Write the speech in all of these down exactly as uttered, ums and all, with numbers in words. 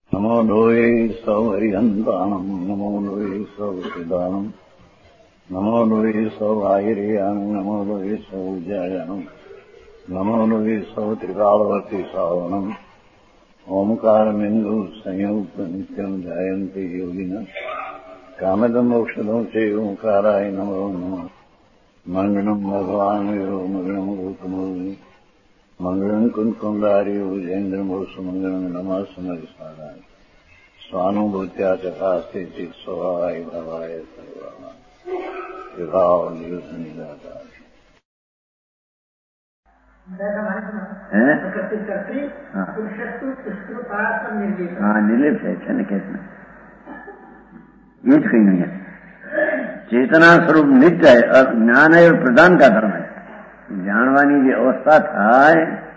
नमो लोये सौहरिहन्ताणम् नमो लोये सौहृदानम् नमो लोये सौभागिर्यानम् नमो लोये सौजायानम् नमो लोये सौत्रिकालवर्ति सावनम् ओंकारमिन्दु संयुक्त नित्यम् जायन्ते योगिनः कामदमोक्षदं च ओंकाराय नमो नमः मङ्गलम् भगवान् वीरो मङ्गलम् गौतमोऽग्नि मंगलम कुंकुंदारी उजेन्द्रमोसु मंगलम नमः समरिसाराय स्वानुभूत्या चकास्ते चित स्वभावाय भवाय सर्वाः विभाव निरुद्धनिदाताय हाँ निर्लिप्त है क्षण कैसे ये कहीं नहीं है। चेतना स्वरूप नित्य है और ज्ञान है और प्रदान का धर्म है। જાણવાની જે અવસ્થા થાય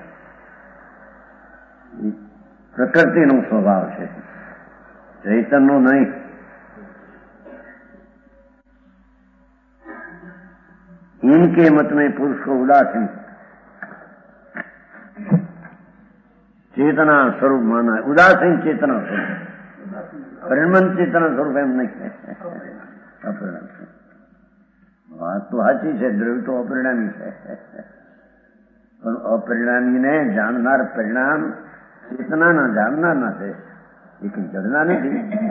પ્રકૃતિનો સ્વભાવ છે, ચૈતનનો નહીં. इनके मत में पुरुष को उदासीन चेतना स्वरूप माना है. उदासीन चेतना स्वरूप, परिणमन चेतना स्वरूप एम नहीं है. વાત તો સાચી છે, દ્રવ્ય તો અપરિણામી છે, પણ અપરિણામીને જાણનાર પરિણામ ચેતનાના જાણનારના છે, એ કઈ જડના નથી.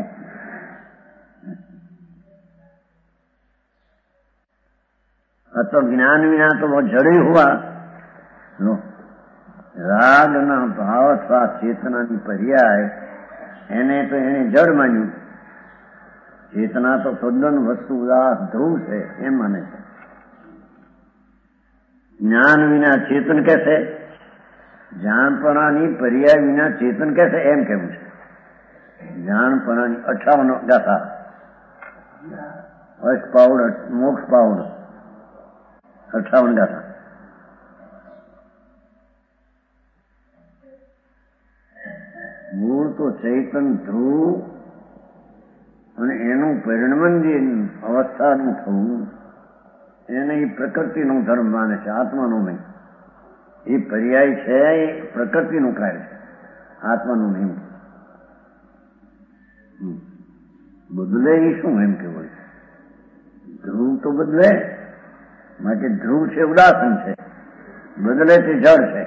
तो ज्ञान विना तो वो जड़े हुआ नो राग ना भाव स्वा चेतना की पर्याय एने तो एने जड़ मान्यू. चेतना तो तद्दन वस्तु उदास ध्रुव है एम माने છે. ज्ञान विना चेतन कैसे, જાણપણાની पर्याय विना चेतन कैसे एम कहવું છે. જાણપણાની અઠાવન ગાથા અષ્ટ પાઉડ મોક્ષ પાઉડ અઠાવન ગાથા. મૂળ તો ચૈતન ધ્રુવ અને એનું પરિણમન જે અવસ્થાનું થવું એને એ પ્રકૃતિનો ધર્મ માને છે, આત્માનો નહીં. એ પર્યાય છે, એ પ્રકૃતિનું કાર્ય છે, આત્માનું નહીં. બદલે એ શું એમ કેવું છે. ધ્રુવ તો બદલે, માટે ધ્રુવ છે ઉદાસન છે, બદલે તે જળ છે.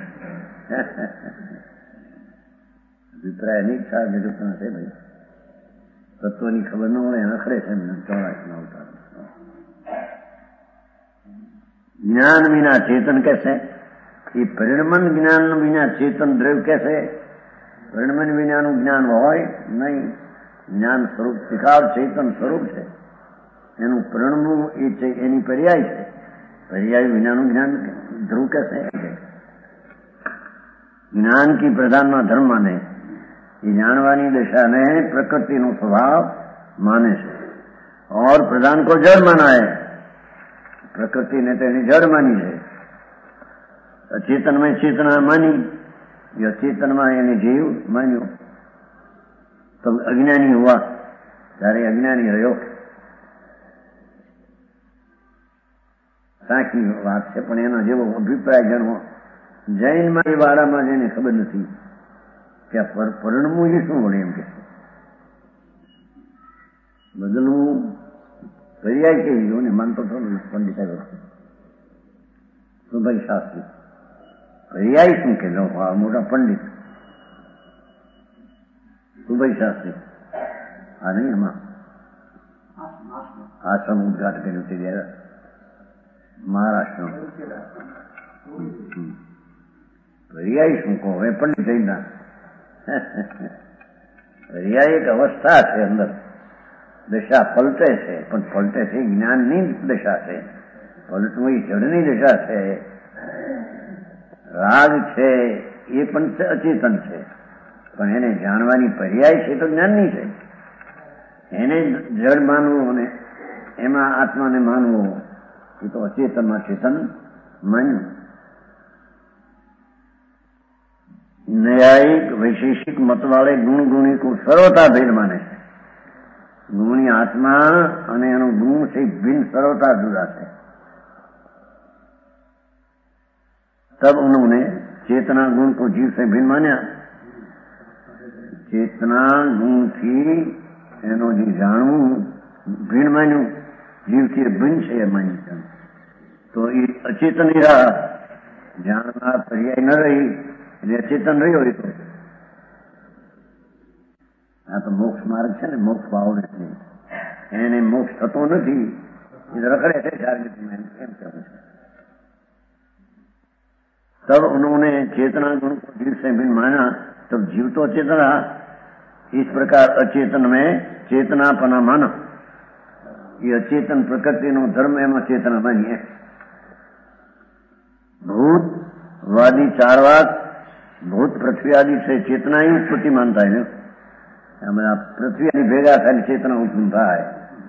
અભિપ્રાય અનેક સાર નિરૂપણ છે ભાઈ. તત્વની ખબર ન હોય આખરે છે ચોરાશી અવતાર. ज्ञान बिना चेतन कैसे, ये परिणमन ज्ञान बिना चेतन द्रव्य कैसे. परिणमन बिना ज्ञान હોય નહીં. જ્ઞાન સ્વરૂપ ત્રિકાળ ચેતન સ્વરૂપ છે, એનું પરિણમવું એ એની પર્યાય છે. પર્યાય વિનાનું જ્ઞાન ધ્રુવ कैसे. જ્ઞાન की પ્રધાનમાં ધર્મ માને, ये जानवानी दशा ने प्रकृति नो स्वभाव माने से और प्रधान को जड़ माना है. प्रकृति ने तेनी जड़ मानी है. अचेतन में चेतना मानी, या चेतन में यानी जीव मान्यो. तो अज्ञानी हुआ, ત્યારે અજ્ઞાની રહ્યો. સાચી વાત છે, પણ એનો જેવો અભિપ્રાય જણવો જૈનમાં એ વાળામાં જેને ખબર નથી કે પરિણમવું એ શું વળે એમ કે બદલવું પર્યાય કેવી ને માનતો હતો પંડિત સુભાઈ શાસ્ત્રી. પર્યાય શું કે મોટા પંડિત સુભાઈ શાસ્ત્રી આ નહીં એમાં આશ્રમ ઉદઘાટન કર્યું તે ત્યારે મહારાષ્ટ્રમાં. પર્યાય શું કહો હવે પંડિત જઈના. પર્યાય એક અવસ્થા છે, અંદર દશા પલટે છે, પણ પલટે છે જ્ઞાનની દશા છે. પલટવું એ જડની દશા છે. રાગ છે એ પણ અચેતન છે, પણ એને જાણવાની પર્યાય છે તો જ્ઞાનની છે. એને જડ માનવું અને એમાં આત્માને માનવું એ તો અચેતનમાં ચેતન માન્યું. न्यायिक वैशेषिक मत वाले गुण गुणी को सर्वता भेद माने. गुणी आत्मा અને એનો ગુણ છે ભિન્ન सर्वता जुदा है. तब उन्होंने चेतना गुण को जीव से भिन्न माना. ચેતના ગુણથી એનો જે જાણવું ભીણ માન્યું, જીવથી ભિન્ન છે એ માન્યું, તો એ અચેતન રહ્યા, જાણનાર પર્યાય ન રહી એટલે અચેતન રહ્યો. એ તો આ તો મોક્ષ માર્ગ છે ને, મોક્ષ ભાવ નથી, એને મોક્ષ થતો નથી, એ રખડે છે શારીરિક એમ કેમ કહે છે. तब उन्होंने चेतना गुण को जीव से भिन्न माना, तब जीव तो अचेतन रहा. इस प्रकार अचेतन में चेतनापना माना. ये अचेतन प्रकृति नो धर्म एवं चेतना बनी है. भूतवादी चारवाक भूत पृथ्वी आदि से चेतना ही उत्पत्ति मानता है. पृथ्वी आदि भेगा खाली चेतना उत्पन्न है.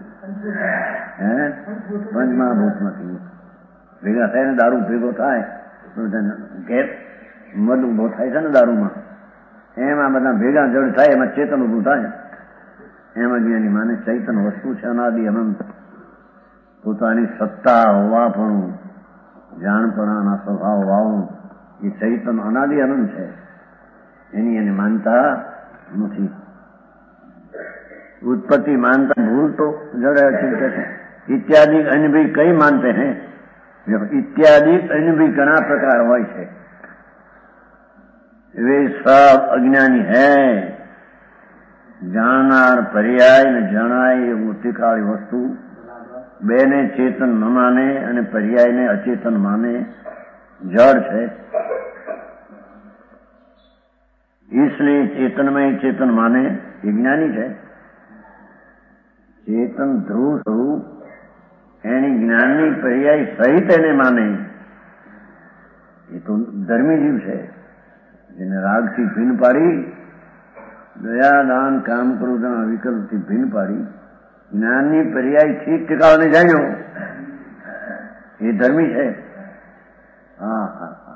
पंचमहाभूत में भेगा થાય દારૂ ભેગો થાય, ગેસ મધ ઉભો થાય છે ને દારૂમાં, એમાં બધા ભેગા જળ થાય, એમાં ચેતન ઉભું થાય. એમ અજ્ઞાની માને ચૈતન વસ્તુ છે અનાદિ અનંત, પોતાની સત્તા હોવા પણ જાણપણાના સ્વભાવ હોવાનું એ ચૈતન અનાદિ અનંત છે, એની એને માનતા નથી. उत्पत्ति मानता भूल तो जड़ चिंत है. इत्यादि अन्य भी कई मानते हैं. जब इत्यादि अन्य भी घना प्रकार હોય છે, वे सब अज्ञानी है. જાણનાર પર્યાય ને જણાય એ મૂર્તિકાળી વસ્તુ બેને ચેતન ન માને અને પર્યાયને અચેતન માને, જડ છે. इसलिए चेतन में चेतन माने ये ज्ञानी है. चेतन ध्रुव स्वरूप એની જ્ઞાનની પર્યાય સહિત એને માને એ તો ધર્મી જીવ છે, જેને રાગથી ભીન પાડી, દયા દાન કામ ક્રોધના વિકલ્પથી ભીન પાડી જ્ઞાનની પર્યાય ઠીક ઠેકાણે જાણ્યો એ ધર્મી છે. હા હા હા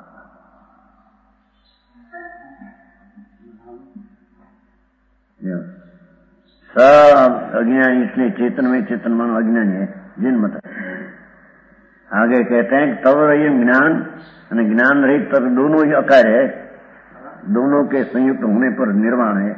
सब अज्ञानी, इसलिए चेतन में चेतन मानो अज्ञानी है, जिन मत. आगे कहते हैं तब रही ज्ञान और ज्ञान रहित तब दोनों ही अकार्य है, दोनों के संयुक्त होने पर निर्वाण है.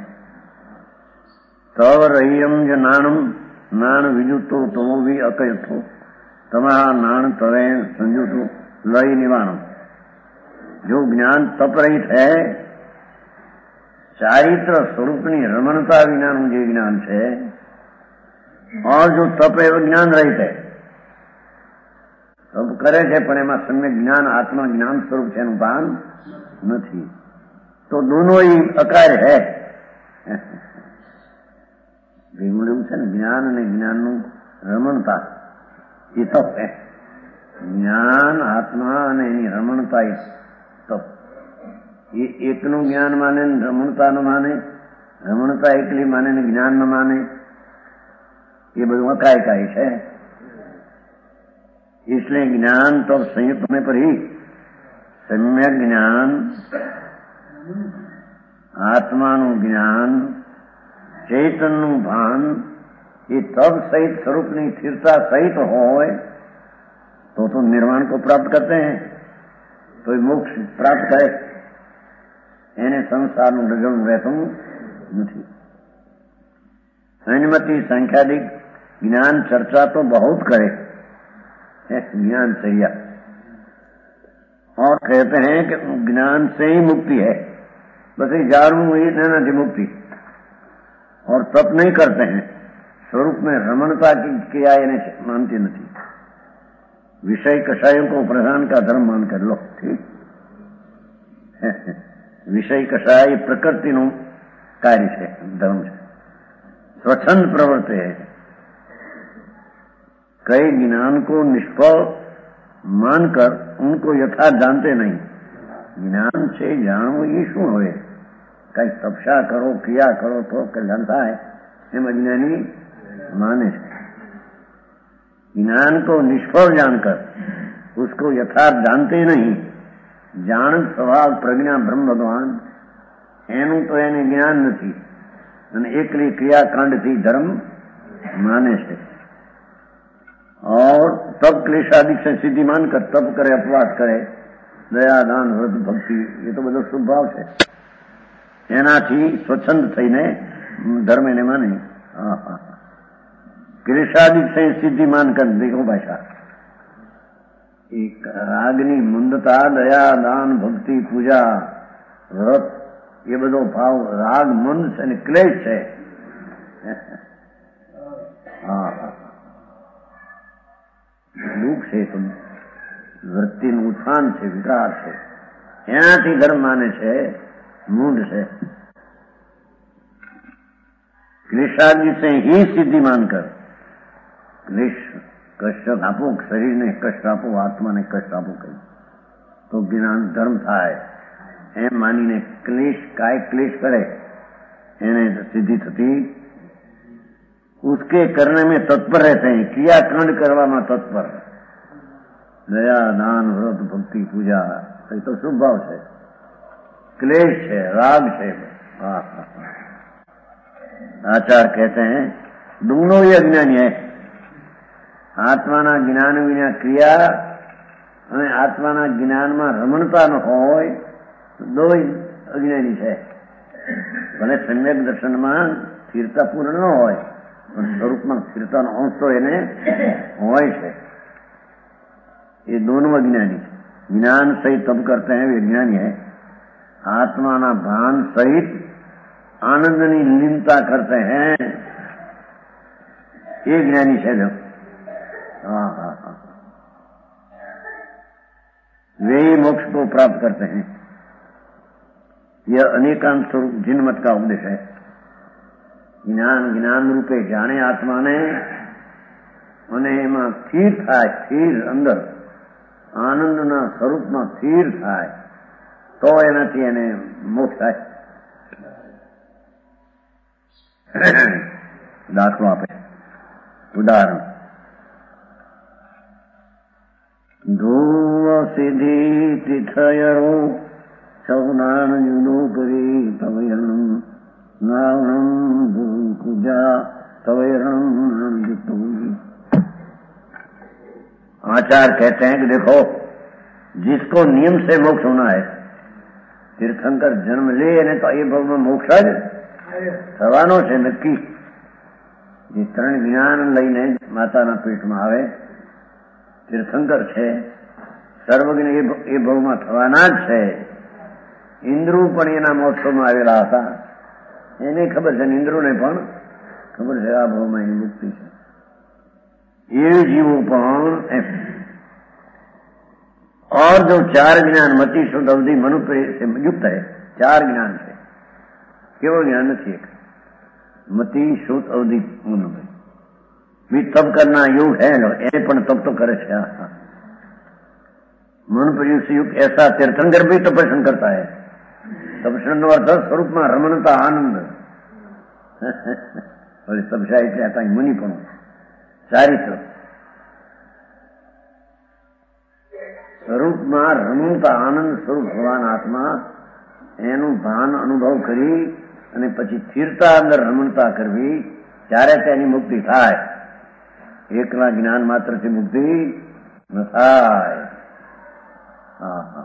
तब रहीयम जो नाणम नाण विजुतो तो भी अकयथो तमहा नाण तवे संयुतो लय निवारणम. जो ज्ञान तप रहित है, ચારિત્ર સ્વરૂપની રમણતા વિનાનું જે જ્ઞાન છે, और जो तप एवं ज्ञान रहित है, तप करे છે પણ એમાં સમ્યક જ્ઞાન આત્મા જ્ઞાન સ્વરૂપ છે એનું ભાન નથી, તો दोनों ही અકાર્ય है. ભેગું એવું છે ને, જ્ઞાન અને જ્ઞાનનું રમણતા એ તપ છે. જ્ઞાન આત્મા અને એની રમણતા એ તપ. એ એકનું જ્ઞાન માને ને રમણતા ન માને, રમણતા એકલી માને ને જ્ઞાન ન માને, એ બધું અકાયકાય છે. इसलिए ज्ञान तो संयुक्त होने पर ही सम्यक ज्ञान, आत्माનું જ્ઞાન, ચૈતનનું ભાન એ तब सहित स्वरूपની स्थिरता सहित હોય तो तो निर्वाण को प्राप्त करते हैं, तो मोक्ष प्राप्त करे. એને સંસારનું રજળું રહેતું નથી. अनुमति संख्यादिक ज्ञान चर्चा तो बहुत करे, ज्ञान चर्या, और कहते हैं कि ज्ञान से ही मुक्ति है, बस ये जारू नहीं मुक्ति, और तप नहीं करते हैं, स्वरूप में रमणता की किया इन्हें मानती नहीं. विषय कषायों को प्रधान का धर्म मानकर लो, ठीक. विषय कषाय प्रकृति નું कार्य है, धर्म है, स्वच्छंद प्रवृत्ति है. कई ज्ञान को निष्फल मानकर उनको यथार्थ जानते नहीं. ज्ञान से જાણવું એ શું હોય? કઈ તપસ્યા કરો, ક્રિયા કરો તો કલ્યાણ થાય એમ અજ્ઞાની માને છે. ज्ञान को निष्फल जानकर उसको यथार्थ जानते नहीं. જાણ સ્વભાવ પ્રજ્ઞા બ્રહ્મ ભગવાન એનું તો એને જ્ઞાન નથી, અને એકલી ક્રિયાકાંડથી ધર્મ માને છે. और तब क्लेशादिक से सिद्धि मानकर तप करे, अपवाद करे, दया दान व्रत भक्ति, ये तो બધો શુભ ભાવ છે. એનાથી સ્વચ્છંદ થઈને ધર્મ એને માને. ક્લેશાદિક से सिद्धि मानकर देखो भाषा. एक रागनी मुंदता, दया, दान, भक्ति, पूजा, व्रत એ બધો ભાવ રાગ મંદ છે ને ક્લેશ છે. હા દુઃખ છે તો વૃત્તિનું ઉત્થાન છે, વિકાર છે, એનાથી ધર્મ માને છે, મૂંઢ છે. क्लेशादि से ही सिद्धि मानकर क्लेश कष्ट આપો, શરીરને કષ્ટ આપો, આત્માને કષ્ટ આપો કહ્યું તો જ્ઞાન ધર્મ થાય એમ માનીને क्लेश काय क्लेश करे એને સિદ્ધિ થતી. उसके करने में तत्पर रहते हैं, क्रियाकांड કરવામાં તત્પર. દયા, દાન, વ્રત, ભક્તિ, પૂજા એ તો શુભ ભાવ છે. क्लेश છે, राग છે. हाँ हाँ आचार्य कहते हैं दोनों ही अज्ञानी है. આત્માના જ્ઞાન વિના ક્રિયા અને આત્માના જ્ઞાનમાં રમણતા ન હોય તો દો અજ્ઞાની છે. ભલે સમ્યક દર્શનમાં સ્થિરતા પૂર્ણ ન હોય પણ સ્વરૂપમાં સ્થિરતાનો અંશ તો એને હોય છે. ये दोनों अज्ञानी. ज्ञान सहित तब करते हैं वे ज्ञानी है. आत्माना भान सहित आनंदनी लीनता करते हैं ये ज्ञानी है जो. हाँ हाँ हाँ वे ही मोक्ष को प्राप्त करते हैं. यह अनेकांत स्वरूप जिन मत का उपदेश है. ज्ञान ज्ञान रूपे जाने आत्मा ने અને એમાં સ્થિર થાય, સ્થિર અંદર આનંદના સ્વરૂપમાં સ્થિર થાય તો એનાથી એને મોક્ષ થાય. દાખલો આપે, ઉદાહરણ. ધ્રુવ સિદ્ધિ તીર્થયરો સૌનાન યુનો કરી તવયણમ નાવણમ પૂજા तवेरणम युक्तम. आचार्य कहते हैं कि देखो जिसको नियम से मोक्ष होना है, तीर्थंकर जन्म ले ने तो ये भव में मोक्ष જ થવાનો છે નક્કી. જે ત્રણ જ્ઞાન લઈને માતાના પેટમાં આવે તીર્થંકર છે, સર્વજ્ઞ એ ભવમાં થવાના જ છે. ઇન્દ્રુ પણ એના મહોત્સવમાં આવેલા હતા, એને ખબર છે, ઇન્દ્રુને પણ ખબર છે આ ભાવમાં એની મુક્તિ છે. એ જીવો પણ और जो चार ज्ञान मति शुद्ध अवधि मनुप्रिय से युक्त है, चार ज्ञान છે, કેવો જ્ઞાન નથી, એક મતિ શુદ્ધ અવધિ મનુપ્રિય भी तप करना योग है, એ પણ તપ તો કરે છે. મનુપ્રિય से युक्त ऐसा तीर्थंकर भी तपस्या करता है. तपस्या નો અર્થ સ્વરૂપમાં રમણતા, આનંદ. તપસ્યા એટલે આ કઈ મુનિપણું, ચારિત્ર. સ્વરૂપમાં રમણતા આનંદ સ્વરૂપ ભગવાન આત્મા એનું ભાન અનુભવ કરી અને પછી સ્થિરતા અંદર રમણતા કરવી ત્યારે તેની મુક્તિ થાય. એકલા જ્ઞાન માત્રથી મુક્તિ ન થાય. હા હા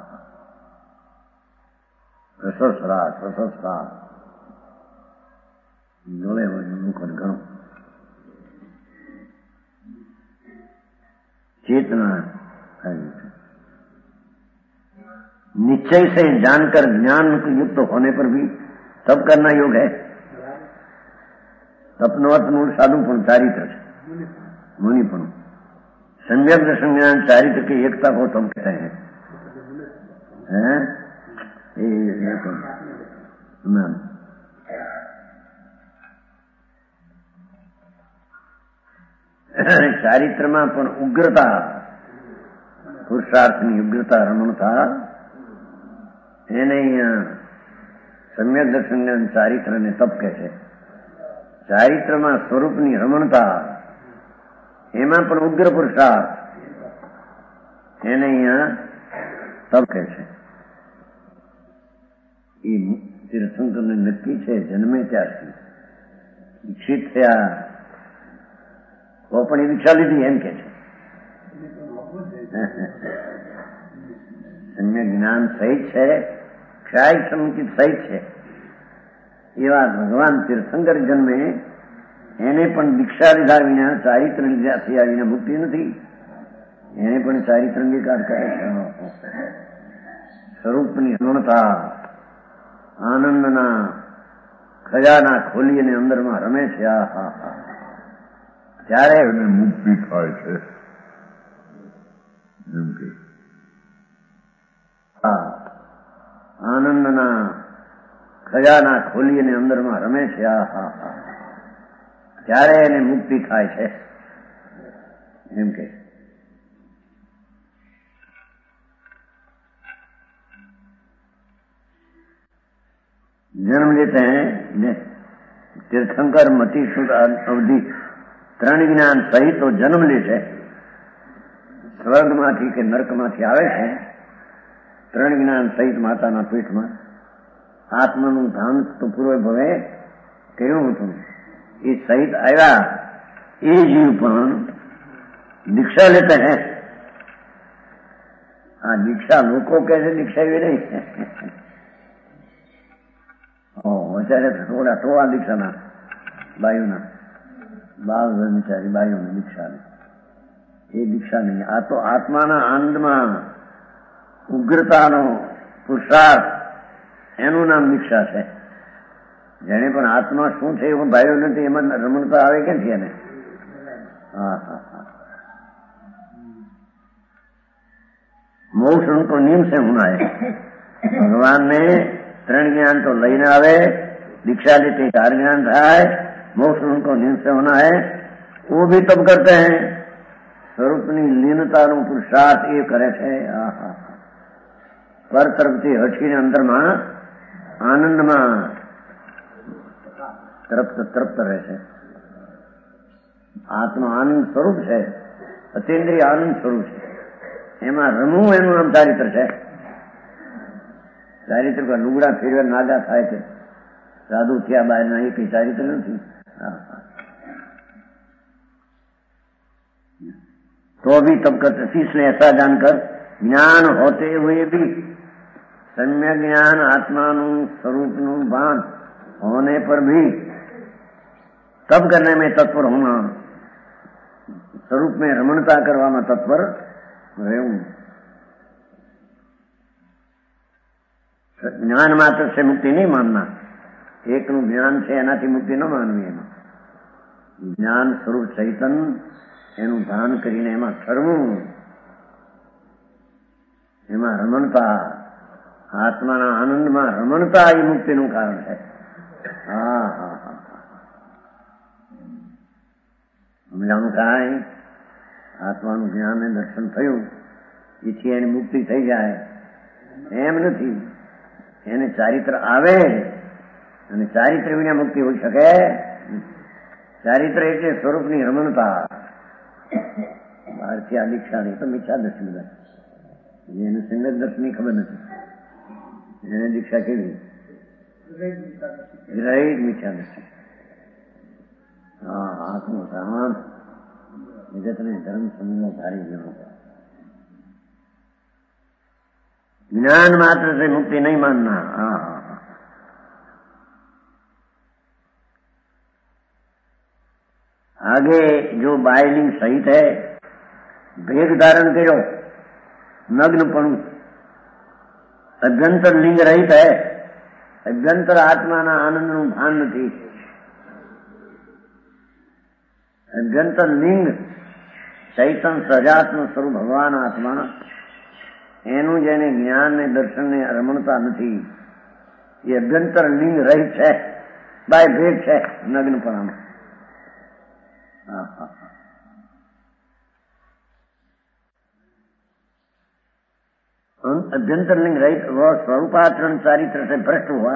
રસોસરાસ રસોસરાસ જોડે મુખ ઘણું चेतना निश्चय से जानकर ज्ञान युक्त होने पर भी तप करना योग है. तपनो अर्थ मूल साधुपण, चारित्र છે, मुनिपण. सम्यक दर्शन ज्ञान चारित्र की एकता को तप कहते हैं. हैं ये ना ચારિત્રમાં પણ ઉગ્રતા, પુરુષાર્થની ઉગ્રતા, રમણતા એને સમ્યક દર્શન ચારિત્રને તપ કહે છે. ચારિત્રમાં સ્વરૂપની રમણતા, એમાં પણ ઉગ્ર પુરુષાર્થ, એને અહીંયા તપ કહે છે. એ તીર્થંકરને નક્કી છે જન્મે ત્યારથી દીક્ષિત થયા તો પણ એ દીક્ષા લીધી એમ કે છે. સમ્યક જ્ઞાન સહિત છે, ક્ષાય સંકિત સહિત છે, એવા ભગવાન તીર્થંકર જન્મે એને પણ દીક્ષા લીધા વિના, ચારિત્ર લીધા થયા વિના મુક્તિ નથી. એને પણ ચારિત્ર અંગીકાર કરે છે. સ્વરૂપની અનંતતા, આનંદના ખજાના ખોલી અને અંદરમાં રમે છે. આ હા હા ત્યારે એને મુક્તિ થાય છે. એમ કે હા આનંદના ખજાના ખોલી અને અંદરમાં રમે છે. આ હા હા ત્યારે એને મુક્તિ થાય છે. એમ કે जन्म लेते हैं तीर्थंकर मति सुध अवधि ત્રણ જ્ઞાન સહિત તો જન્મ લે છે. સ્વર્ગમાંથી કે નર્કમાંથી આવે છે. ત્રણ જ્ઞાન સહિત માતાના પીઠમાં આત્માનું ધાન તો પૂર્વ ભવે કર્યું હતું. એ સહિત આવ્યા. એ જીવ પણ દીક્ષા લેતે હૈ. આ દીક્ષા લોકો કહે છે, દીક્ષા એવી નહીં. અત્યારે થોડા ટોળા દીક્ષાના બાયુના બાર કર્મચારી બાયુની દીક્ષા એ દીક્ષા નહીં. આ તો આત્માના આનંદમાં ઉગ્રતાનો પુરુષાર્થ, એનું નામ દીક્ષા છે. જેને પણ આત્મા શું છે એવું ભાઈઓ નથી, એમાં રમણતા આવે ક્યાંથી એને? હા હા હા મોક્ષ ઉनको नियम से होना है. भगवान ने ત્રણ જ્ઞાન તો લઈને આવે, दीक्षा लेते चार ज्ञान થાય, मोक्ष उनको नियम से होना है. वो भी तब करते हैं. સ્વરૂપની લીનતાનું પુરુષાર્થ એ કરે છે. આહા પર તરફથી હઠીને અંદરમાં આનંદમાં તૃપ્ત તૃપ્ત રહે છે. આત્મા આનંદ સ્વરૂપ છે, અતિન્દ્રિય આનંદ સ્વરૂપ છે. એમાં રમવું એનું નામ ચારિત્ર છે. ચારિત્ર પર લુગડા ફેરવે નાગા થાય છે. સાધુ થયા બહારના એ કઈ ચારિત્ર નથી. तो भी तब करते. इसलिए ऐसा जानकर ज्ञान होते हुए भी सम्यक ज्ञान आत्मानु स्वरूपनु भान होने पर भी तब करने में तत्पर होना, स्वरूप में रमणता કરવામાં તત્પર રહેવું. જ્ઞાન માત્ર से मुक्ति नहीं मानना. એકનું જ્ઞાન છે એનાથી મુક્તિ ન માનવી. એમાં જ્ઞાન સ્વરૂપ ચૈતન એનું ધાન કરીને એમાં ઠરવું, એમાં રમણતા, આત્માના આનંદમાં રમણતા એ મુક્તિનું કારણ છે. હા હા હા સમજાણું કાંઈ આત્માનું જ્ઞાન ને દર્શન થયું એથી એની મુક્તિ થઈ જાય એમ નથી. એને ચારિત્ર આવે અને ચારિત્ર વિના મુક્તિ હોઈ શકે. ચારિત્ર એટલે સ્વરૂપની રમણતા. બહારથી આ દીક્ષા નહીં તો મિથ્યા દર્શન બધા. એને સંગત દર્શનની ખબર નથી. એને દીક્ષા કેવી ગ્રહિત મિથ્યા દર્શન. હા આત્મો શાંત જગતને ધર્મ સમૂહ ધારી લેવો. ज्ञान मात्र से मुक्ति नहीं मानना. हाँ आगे जो बायलिंग सहित है, भेद धारण करो, नग्नपणु अभ्यंतर लिंग रहित है. अभ्यंतर आत्माना आनंदનું ભાન નથી. અભ્યંતર લિંગ ચૈતન સજાત્મ સ્વરૂપ ભગવાન આત્મા, એનું જેને જ્ઞાન ને દર્શન ને રમણતા નથી એ અભ્યંતર લિંગ રહિત છે, બાય ભેદ છે નગ્નપણામાં. अभ्यंतर लिंग रहित वह स्वरूपाचरण चारित्र से भ्रष्ट हुआ.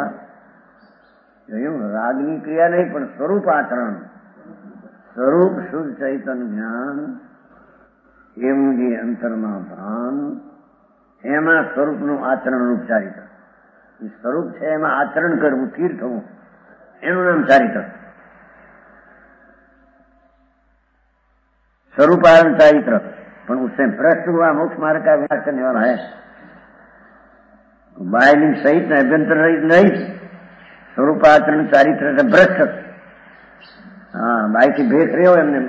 रागनी क्रिया नहीं पर स्वरूपाचरण, स्वरूप शुद्ध चैतन ज्ञान एवं जे अंतरमा भान, એમાં સ્વરૂપનું આચરણ રૂપ ચારિત્ર. સ્વરૂપ છે એમાં આચરણ કરવું, સ્થિર થવું, એનું નામ ચારિત્ર. स्वरूपारण चारित्र पर उससे भ्रष्ट हुआ मोक्ष मार्ग का विनाश करने वाला है. बायलिंग सहित अभ्यंतर रहित नहीं, स्वरूप आचरण चारित्र से भ्रष्ट। हाँ, भाई की भेख रहे हो हमने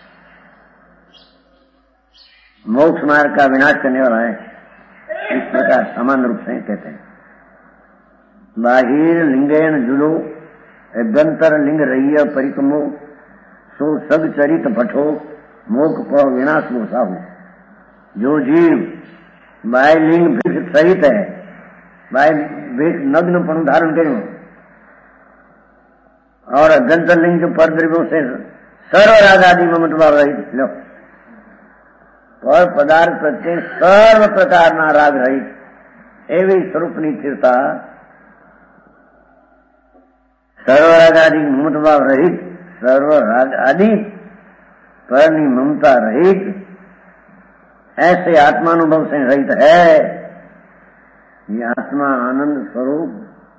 मोक्ष मार्ग का विनाश करने वाला है, इस प्रकार समान रूप से कहते हैं। बाहिर लिंगेन जुलो अभ्यंतर लिंग रही परिक्रमो सो सग चरित भटो मोक प विनाश लो साहू। जो जीव बाय लिंग भेष सहित है, बाय भेष नग्न पण धारण करो और अभ्यंतर लिंग के पर द्रव्यों से सर्व राग आदि ममत भाव रहित लो पर पदार्थ प्रत्यय सर्व प्रकारना राग रहित एवी स्वरूपनी स्थिरता सर्व राग आदि ममत भाव रहित सर्व राग आदि परनी ममता रहित ऐसे आत्मानुभव से रहित है। ये आत्मा आनंद स्वरूप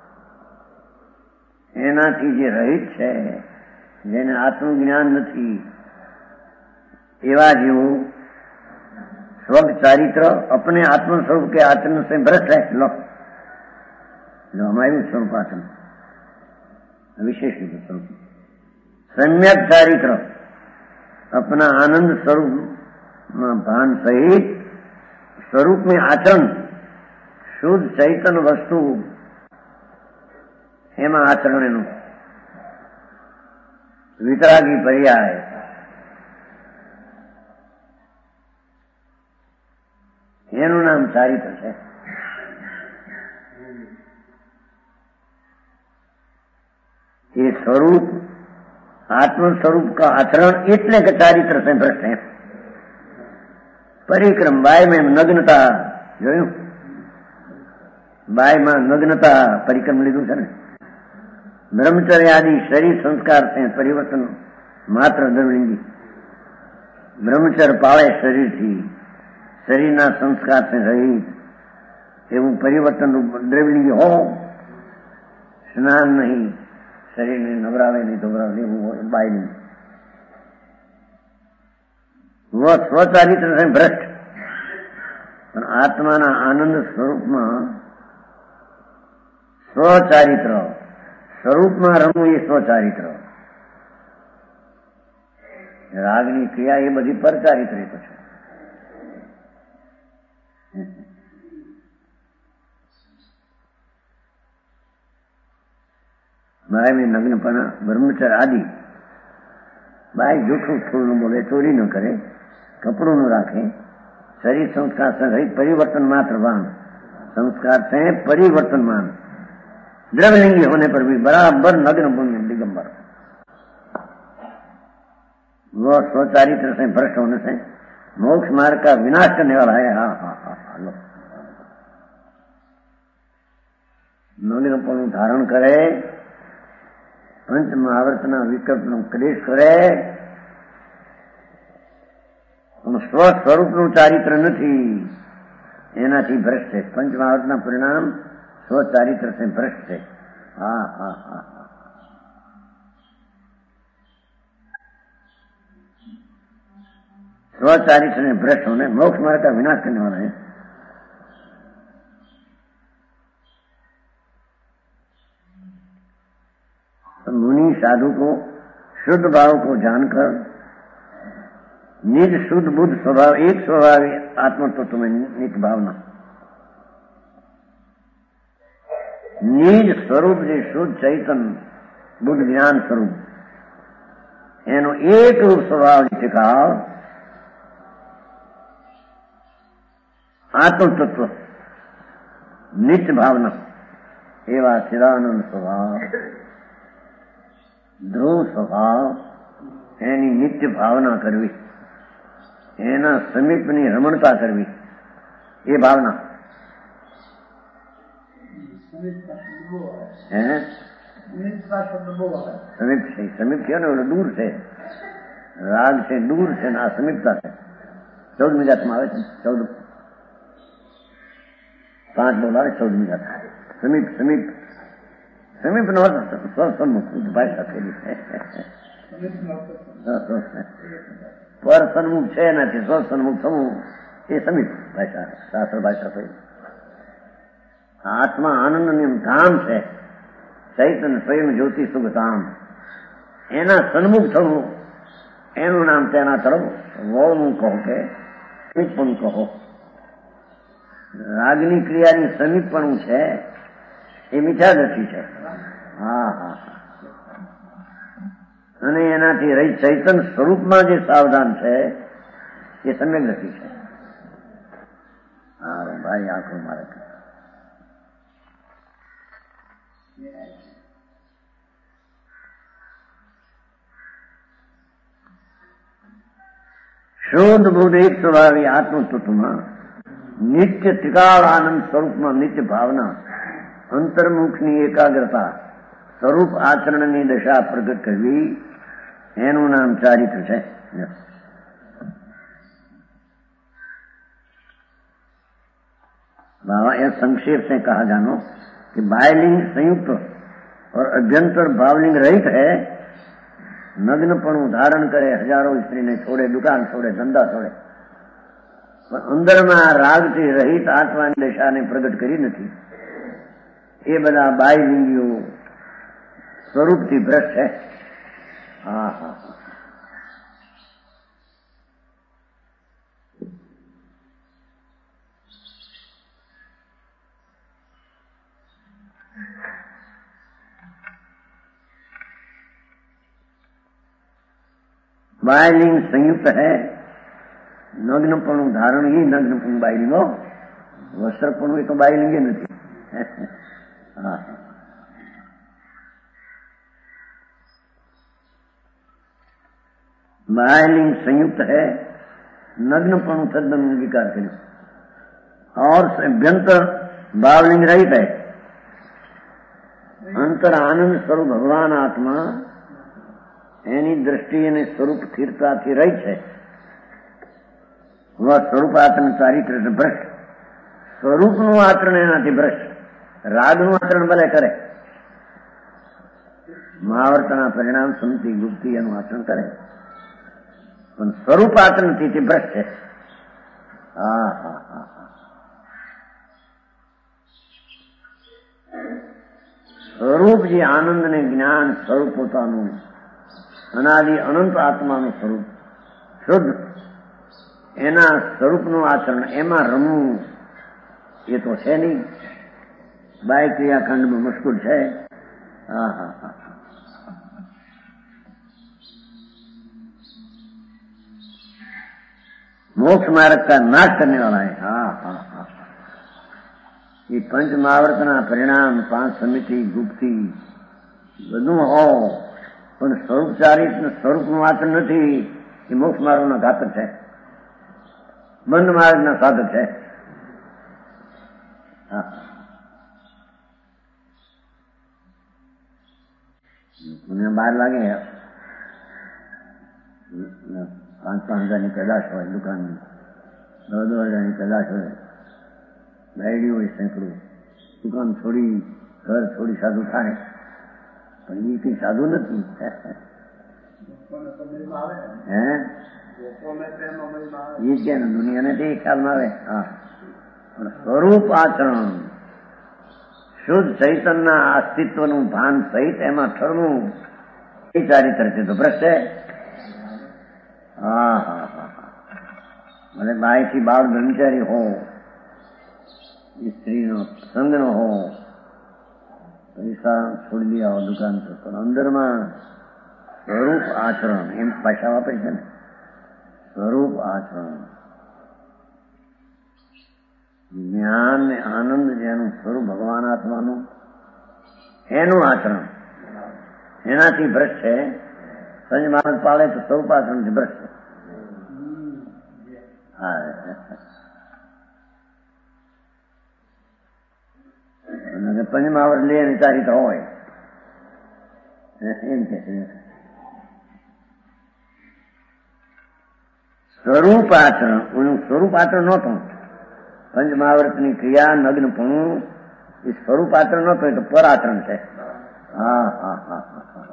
एनाथी जे रहित है, जेने आत्मज्ञान नहीं एवा जीवो स्वग चारित्र अपने आत्म स्वरूप के आचरण से भ्रष्ट है। लो लो हमारे स्वरूप आचरण विशेष स्वरूप सम्यक चारित्र अपना आनंद स्वरूप भान सहित स्वरूप में आचरण शुद्ध चैतन्य वस्तु एम आचरण वितरागी पर्याय એનું નામ ચારિત્ર છે। ये स्वरूप आत्म स्वरूप का आचरण इतने के चारित्र से भ्रष्ट है। परिक्रम बाय में नग्नता जो बाय में नग्नता परिक्रम लीधु है। ब्रह्मचर्य आदि शरीर संस्कार से परिवर्तन मात्र द्रवलिंगी ब्रह्मचर्य पावे शरीर थी शरीर संस्कार से रहित एवं परिवर्तन द्रवलिंगी हो स्नान नहीं शरीर ने नवरावे नहीं धोवरावे वो बाय नहीं वो स्वचारित्र से भ्रष्ट पर आत्मा ना आनंद स्वरूप में स्वचारित्र स्वरूप में रहू ये स्वचारित्र रागनी क्रिया ये बधी परचारित्र तो है। बाय में नग्नपना ब्रह्मचर्य आदि बाय जूठू थूल न बोले चोरी न करे कपड़ों न राखे शरीर संस्कार से रहित परिवर्तन मात्र वान संस्कार से परिवर्तन मान द्रवलिंगी होने पर भी बराबर नग्न पुण्य दिगंबर वो स्वचारित्र से भ्रष्ट होने से मोक्ष मार्ग का विनाश करने वाला है। हाँ हाँ हाँ हाँ लो नग्नपणु धारण करे पंच महावर्तना विकल्प नु क्लेश करे स्व स्वरूप नु चारित्र नहीं एनाथी भ्रष्ट है। पंच महावर्तना परिणाम स्व चारित्र से भ्रष्ट है। हाँ हाँ हाँ हाँ स्व चारित्र से भ्रष्ट होने मोक्ष मार्ग का विनाश करने वाला है। मुनि साधु को शुद्ध भाव को जानकर निज शुद्ध बुद्ध स्वभाव एक स्वभाव आत्म तत्व में नित्य भावना निज स्वरूप जे शुद्ध चैतन्य बुद्ध ज्ञान स्वरूप एनो एक रूप स्वभाव टिकाव आत्म तत्व नित्य भावना एवं चिदानंद स्वभाव ध्रुव स्वभाव एनी नित्य भावना करवी एना समीपनी रमणता करवी ये भावना है। समीप से समीप क्या ना दूर से राग से दूर से ना समीपता से चौदह में जात में आवे चौदह पांच बोला चौदह में जाता है समीप समीप समीप न सन्मुख भाषा थी पर सन्मुख है ना स्व सन्मुख समूह ये समीप भाषा शास्त्र भाषा थी। आत्मा आनंद नियम धाम से ચૈતન્ય સ્વયં જ્યોતિ શુભ ધામ એના સન્મુખ થવું એનું નામ તેના તરફ વળવું કહો કે સમીપપણું કહો. રાગની ક્રિયાની સમીપપણું છે એ મીઠા દ્રષ્ટિ છે. હા હા અને એનાથી રહી ચૈતન્ય સ્વરૂપમાં જે સાવધાન છે એ સમ્યક દ્રષ્ટિ છે. હા ભાઈ આંખો મારે શુદ્ધ બુદ્ધ એક સ્વભાવી આત્મતત્વમાં નિત્ય ત્રિકાળ આનંદ સ્વરૂપમાં નિત્ય ભાવના અંતર્મુખની એકાગ્રતા સ્વરૂપ આચરણની દશા પ્રગટ કરવી એનું નામ ચારિત્ર છે. बाबा यह संक्षेप से कहा जानो कि बाह्यलिंग संयुक्त और अभ्यंतर भावलिंग रहित है. नग्नपणु धारण करे हजारों स्त्री ने छोड़े दुकान छोड़े धंधा छोड़े પણ અંદરમાં રાગથી રહિત આત્માની દશાને પ્રગટ કરી નથી. એ બધા બાહ્યલિંગીઓ સ્વરૂપથી ભ્રષ્ટ છે. હા હા बाह्यलिंग संयुक्त है. नग्नपणु धारण ही नग्नपणु बाह्यलिंगो वस्त्रपणु એ તો બાહ્યલિંગ નથી. હા बाह्यलिंग संयुक्त है. नग्नपणु तद्दन अंगीकार करें और अभ्यंतर भावलिंग रहित है. अंतर आनंद स्वरूप भगवान आत्मा એની દ્રષ્ટિ અને સ્વરૂપ સ્થિરતાથી રહી છે. સ્વરૂપ આચરણ ચારિત્ર ભ્રષ્ટ. સ્વરૂપનું આચરણ એનાથી ભ્રષ્ટ. રાગનું આચરણ ભલે કરે, મહાવર્તના પરિણામ સંતિ ગુપ્તિ એનું આચરણ કરે, પણ સ્વરૂપ આચરણથી તે ભ્રષ્ટ છે. હા હા હા સ્વરૂપ જે આનંદ ને જ્ઞાન સ્વરૂપ પોતાનું અનાદિ અનંત આત્માનું સ્વરૂપ શુદ્ધ એના સ્વરૂપનું આચરણ એમાં રમવું એ તો છે નહીં. બાહ્ય ક્રિયાખંડમાં મુશ્કેલ છે. હા હા હા मोक्ष मार्ग का नाश करने वाला है. हाँ हाँ हाँ ये पंच महावर्तना परिणाम पांच समिति गुप्ति બધું હો પણ સ્વરૂપ ચારિત્ર સ્વરૂપનું આચરણ નથી. એ મોક્ષ માર્ગના ઘાતક છે, બંધ માર્ગના સાધક છે. પુણે બાર લાગે પાંચ પાંચ હજારની પેદાશ હોય દુકાનની, દસ દસ હજારની પેદાશ હોય, બાયડી હોય સેંકડું, દુકાન છોડી ઘર છોડી સાધુ થાય. પણ એ કઈ સાધુ નથી. હે એ છે ને દુનિયાને તે ખ્યાલમાં આવે. હા પણ સ્વરૂપ આચરણ શુદ્ધ ચૈતનના અસ્તિત્વનું ભાન સહિત એમાં ઠરવું એ ચારિત્ર છે તો ભ્રષ્ટ છે. હા હા હા ભલે બાયથી બાળ બ્રહ્મચારી હો, સ્ત્રીનો સંગનો હો, પૈસા છોડી દિયા હો દુકાન પર, પણ અંદરમાં સ્વરૂપ આચરણ એમ ભાષા વાપરી છે ને. સ્વરૂપ આચરણ જ્ઞાન ને આનંદ જેનું સ્વરૂપ ભગવાન આત્માનું એનું આચરણ એનાથી ભ્રષ્ટ છે. સંજ માનસ પાળે તો સ્વરૂપ આચરણથી ભ્રષ્ટ છે. હા પંચમાવર લે અને ચારિત હોય એમ કે સ્વરૂપ આચરણ એનું સ્વરૂપ આચરણ નહોતું. પંચમહાવર્તની ક્રિયા નગ્નપણું એ સ્વરૂપ આચરણ નહોતું, એ તો પર આચરણ છે. હા હા હા હા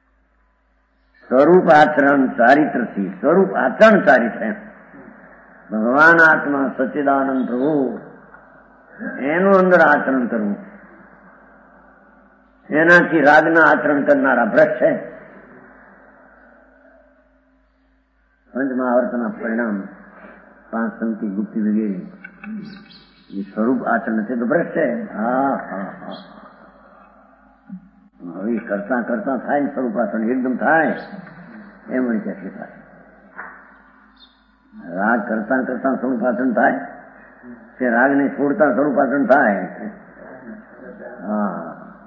સ્વરૂપ આચરણ ચારિત્રથી સ્વરૂપ આચરણ ચારિત્ર ભગવાન આત્મા સચ્ચિદાનંદ પ્રભુ એનું અંદર આચરણ કરવું, એનાથી રાગના આચરણ કરનારા ભ્રષ્ટ છે. પંચમહાવર્તના પરિણામ પાંચ સંતિ ગુપ્તિ વગેરે એ સ્વરૂપ આચરણ છે તો ભ્રષ્ટ છે. હા હા હા હવે કરતા કરતા થાય ને સ્વરૂપ આચરણ એકદમ થાય એમ ક્યાંથી થાય? રાગ કરતા કરતા સ્વરૂપાચરણ થાય કે રાગને છોડતા સ્વરૂપાચરણ થાય? હા.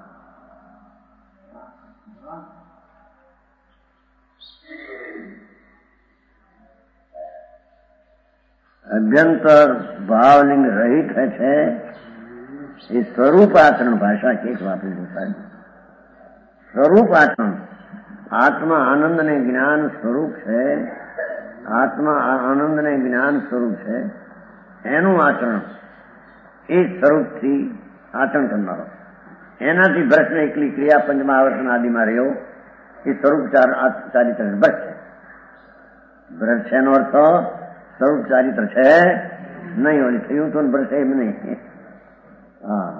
અભ્યંતર ભાવલિંગ રહિત છે એ સ્વરૂપાચરણ ભાષા એક વાપરેલું સાહેબ. સ્વરૂપાચરણ આત્મા આનંદ ને જ્ઞાન સ્વરૂપ છે, આત્મા આનંદ ને જ્ઞાન સ્વરૂપ છે, એનું આચરણ એ સ્વરૂપથી આચરણ કરનારો, એનાથી ભ્રષ્ટ એકલી ક્રિયા પંચમહાવર્તન આદિમાં રહ્યો એ સ્વરૂપ ચારિત્ર ભ્રષ્ટ છે. ભ્રષ્ટ છે એનો અર્થ સ્વરૂપ ચારિત્ર છે નહીં હોય, થયું તો ભ્રષ્ટ એમ નહીં. હા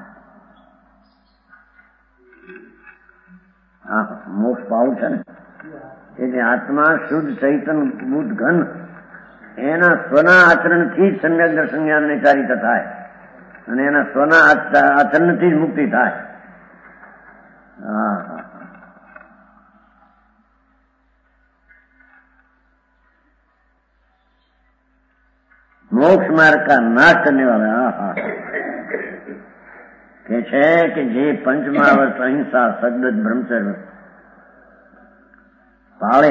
હા મોક્ષ પાવું છે ને એટલે આત્મા શુદ્ધ ચૈતન બુદ્ધ ઘન એના સ્વના આચરણથી જ સમ્યક દર્શન જ્ઞાનને ચારિત્ર થાય અને એના સ્વના આચરણથી જ મુક્તિ થાય. હા હા मोक्ष मार्ग का नाश करने वाला हा કે છે કે જે પંચમહાવર્ત અહિંસા સદગત બ્રહ્મચર્ય પાળે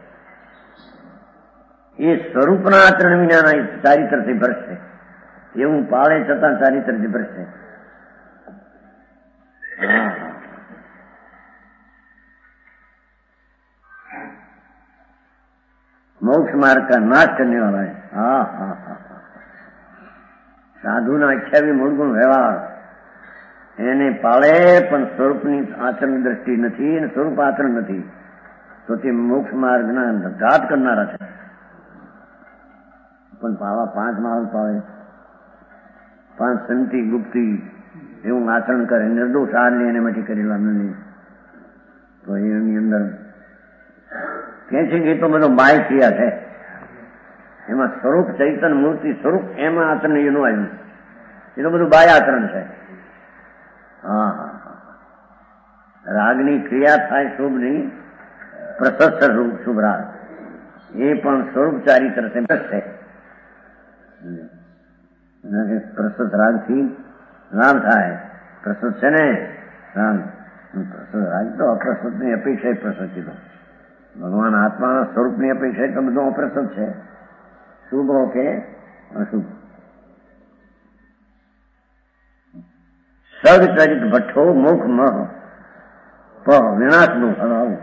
એ સ્વરૂપના આચરણ વિનાના ચારિત્રથી ભરશે, એવું પાળે છતાં ચારિત્રથી ભરશે. मोक्ष मार्ग का नाश करने वाला है. हा हा हा સાધુના અઠ્યાવી મૂળગુણ વ્યવહાર એને પાળે પણ સ્વરૂપની આચરણ દ્રષ્ટિ નથી અને સ્વરૂપ આચરણ નથી તો તે મોક્ષ માર્ગના ઘાત કરનારા છે. પણ પાવા પાંચ માળ પાવે, પાંચ સંતિ ગુપ્તિ એવું આચરણ કરે, નિર્દોષ આરને એને માટે કરેલા નથી તો એની અંદર કે છે કે એ તો બધો બાય ક્રિયા છે, એમાં સ્વરૂપ ચૈતન મૂર્તિ સ્વરૂપ એમાં આચરણ એનું આવ્યું, એ તો બધું બાહ્ય આચરણ છે. હા હા રાગની ક્રિયા થાય શુભની પ્રશસ્ત શુભ રાગ એ પણ સ્વરૂપ ચારિત્ર છે. પ્રશસ્ત રાગથી રામ થાય, પ્રશસ્ત છે ને રામ, પ્રશસ્ત રાગ તો અપ્રશસ્તની અપેક્ષા પ્રશસ્તિ તો ભગવાન આત્માના સ્વરૂપની અપેક્ષા તો બધું અપ્રશસ્ત છે, શુભ હો કે અશુભ. સદચરિત ભઠ્ઠો મુખ મહ પ વિનાશનું હરાવું.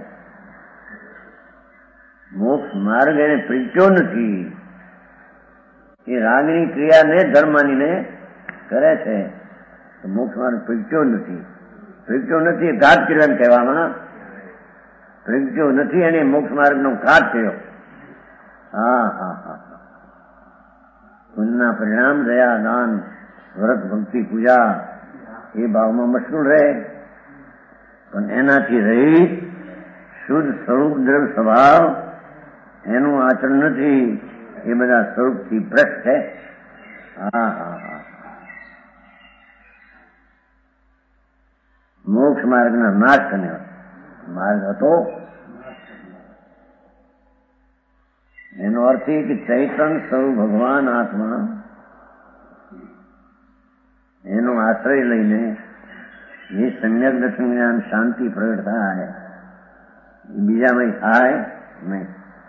મોક્ષ માર્ગ એને પ્રીત્યો નથી, એ રાગની ક્રિયાને ધર્માનીને કરે છે. મોક્ષ માર્ગ પ્રીત્યો નથી, પ્રીત્યો નથી ઘાત કર્યો કહેવામાં, પ્રીત્યો નથી એને મોક્ષ માર્ગનો ઘાત થયો. હા હા હા પુણ્યના પરિણામ દયા દાન વ્રત ભક્તિ પૂજા એ ભાવમાં મશગુલ રહે પણ એનાથી રહી શુદ્ધ સ્વરૂપ દ્રવ સ્વભાવ એનું આચરણ નથી, એ બધા સ્વરૂપથી ભ્રષ્ટ છે. હા હા હા મોક્ષ માર્ગના નાશ કરને માર્ગ હતો. એનો અર્થ એ કે ચૈતન સ્વરૂપ ભગવાન આત્મા એનો આશ્રય લઈને એ સમ્યક દર્શન જ્ઞાન શાંતિ પ્રગટ થાય, બીજામાં થાય નહીં.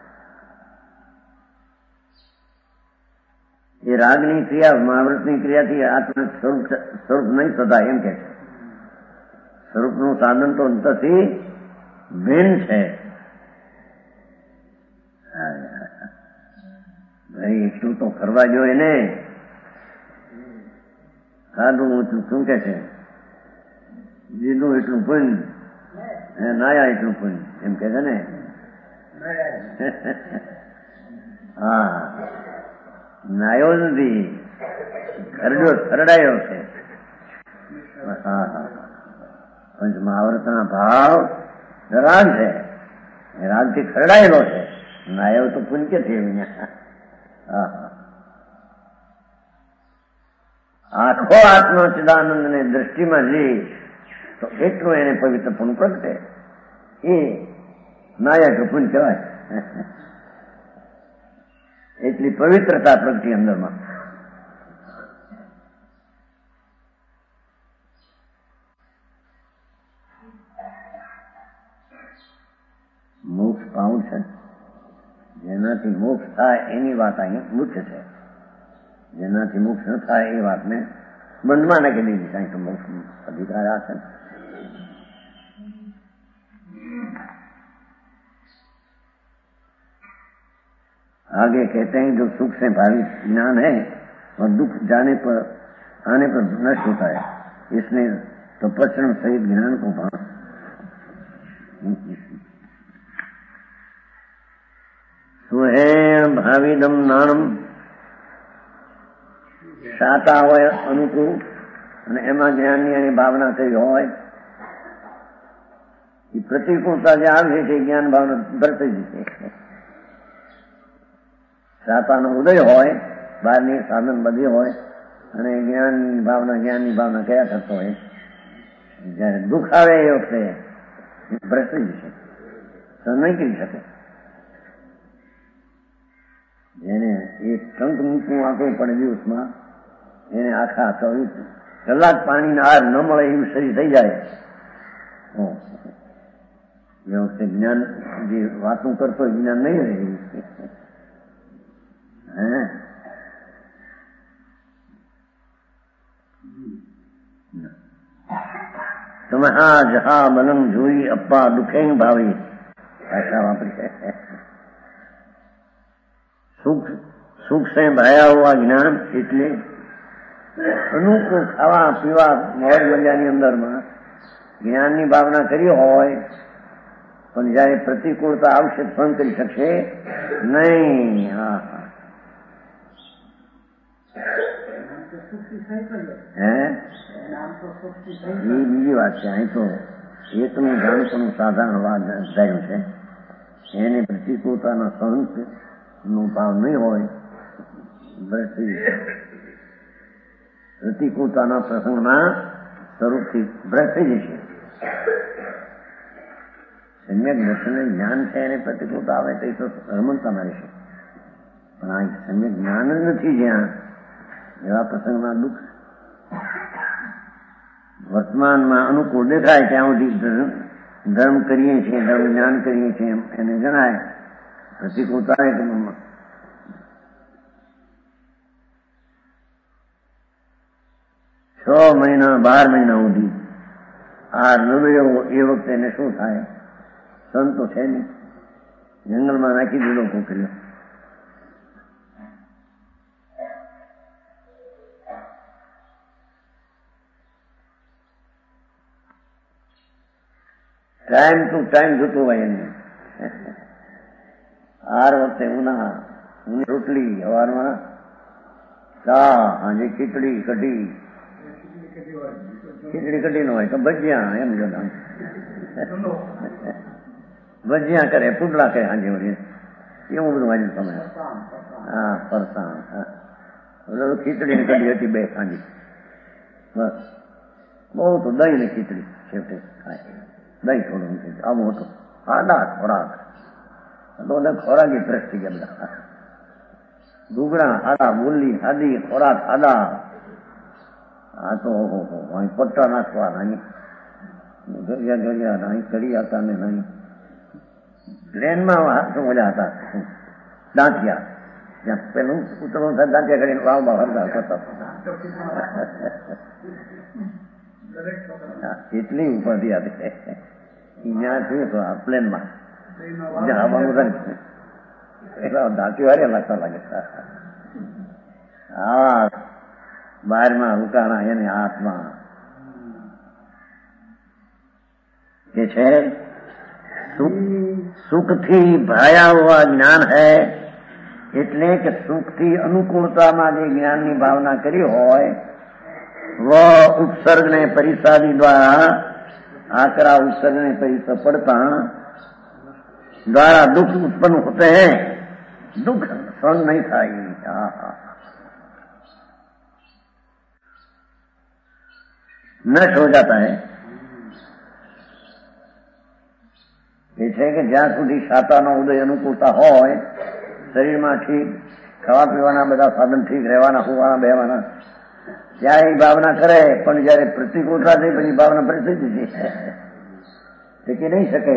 એ રાગની ક્રિયા મહાવ્રતની ક્રિયાથી આત્મ સ્વરૂપ સ્વરૂપ નહીં થતા એમ કે છે. સ્વરૂપનું સાધન તો અંતથી ભિન્ન છે. ભાઈ એટલું તો કરવા જોઈએ ને, ખાધું એટલું શું કે છે, જીધું એટલું પુણ્ય, નાયા એટલું પુણ્ય એમ કે છે ને. હા નાયો નથી, ખરડો ખરડાયો છે. હા હા પંચ મહાવૃતના ભાવ રાગ છે, રાગથી ખરડાયેલો છે. નાયો તો પુણ્ય છે. હા હા આખો આત્મા ચિદાનંદ ને દ્રષ્ટિમાં લે તો એટલું એને પવિત્ર પણ પ્રગટે. એ નાયક પુણ્ય કહેવાય. એટલી પવિત્રતા પ્રગટી અંદરમાં. મોક્ષ પાઉં છે, જેનાથી મોક્ષ થાય એની વાત અહીંયા મુખ્ય છે. જેનાથી મોક્ષ ન થાય એ વાતને બંધમાં નાખી દીધી. કારણ કે મોક્ષ અધિકાર આ છે. आगे कहते हैं जो सुख से भावित ज्ञान है और दुख जाने पर आने पर नष्ट होता है, इसलिए तपस्या सहित ज्ञान को भाव सुहे भाविदम नाणम સાતા હોય અનુકૂળ અને એમાં જ્ઞાનની એની ભાવના થઈ હોય, એ પ્રતિકૂળતા જે આવે છે જ્ઞાન ભાવના દર્શાવી જશે. સાતાનો ઉદય હોય, બહારની સાધન બધી હોય અને જ્ઞાનની ભાવના જ્ઞાનની ભાવના કયા કરતો હોય, જયારે દુઃખ આવે એ વખતે ભ્રષ્ટ જશે, સહન નહીં કરી શકે. જેને એક ટંક મૂકવું આંકવું પડે દિવસમાં, એને આખા ચોવીસ કલાક પાણીના આહાર ન મળે એવું શરીર થઈ જાય. એ વખતે જ્ઞાન જે વાતું કરતો જ્ઞાન નહીં રહે. તમે હા જહા મલમ જોઈ અપ્પા દુઃખે ભાવી ભાષા વાપરી. સુખ સુખ સે ભયા હુआ જ્ઞાન એટલે અનુકૂળ ખાવા પીવા મોજ મજાની અંદરમાં જ્ઞાનની ભાવના કરી હોય, પણ જયારે પ્રતિકૂળતા આવશે સહન કરી શકશે નહીં. હા હા હે એ બીજી વાત છે. અહીં તો એકનું જાણપણું સાધારણ વાત ધાર્યું છે. એને પ્રતિકૂળતાનો સહન નો ભાવ નહીં હોય, પ્રતિકૂળતાના પ્રસંગના સ્વરૂપથી ભ્રષ્ટ થઈ જશે. સમ્યક દર્શન જ્ઞાન છે એને પ્રતિકૂળતા આવે તો એ તો રમણતામાં રહેશે. પણ આ સમ્યક જ્ઞાન જ નથી, જ્યાં એવા પ્રસંગમાં દુઃખ વર્તમાનમાં અનુકૂળ દેખાય ત્યાં સુધી ધર્મ કરીએ છીએ, ધર્મ જ્ઞાન કરીએ છીએ એને જણાય. પ્રતિકૂળતા એક છ મહિના બાર મહિના સુધી આ નબળ્યો એ વખતે એને શું થાય? સંતો છે નહીં, જંગલમાં નાખી દીધો કોકરીઓ. ટાઈમ ટુ ટાઈમ જોતું હોય એને. આર વખતે ઉના ઉની રોટલી, સવારમાં ચા, સાંજે ખીચડી કઢી. ખીચડી કઢી નો હોય તો ભજીયા, એમ જો ભજીયા કરે, પુડલા કરે સાંજે વળી, એવું બધું વાંચું તમે. હા ફરસાણ, ખીચડી ની કઢી હતી બે સાંજે. બસ બહુ તો દહીં ને ખીચડી છેવટે ખાય. દહીં થોડું આવું હતું. આડા ખોરાક તો બધા ખોરાકી ત્રસ થઈ ગયા બધા. ડુગડા આડા, બોલી આડી, ખોરાક આડા. આ તો અહીં પટ્ટા નાખવા નહીં, ગરિયા ગરિયા નહીં, કરી હતા ને નહીં. પ્લેનમાં શું મજા હતા, દાંતિયા જ્યાં પેલું ઉતરવું થાય દાંતિયા કરીને વાવ બાવ હરતા કરતા. એટલી ઉપાધિ હતી ત્યાં થયું તો આ પ્લેનમાં જવાનું દાંતિયો હારે લાગતા લાગે. હા બહારમાં ઉકાણા એને હાથમાં જે છે સુખ થી ભાયા હુआ ज्ञान है એટલે કે સુખથી અનુકૂળતામાં જે જ્ઞાનની ભાવના કરી હોય વ ઉપસર્ગને પરિસાદી દ્વારા आकरा उत्सर्गने परिस पड़ता द्वारा दुख उत्पन्न होते हैं, दुख सहन नहीं था। नष्ट हो जाता है। એ છે કે જ્યાં સુધી શાતાનો ઉદય અનુકૂળતા હોય, શરીરમાં ઠીક, ખાવા પીવાના બધા સાધન ઠીક, રહેવાના, હોવાના, બેવાના, ત્યાં એ ભાવના કરે, પણ જયારે પ્રતિકૂળતા થઈ પછી ભાવના પરિસ્થિતિ ટીકી નહીં શકે.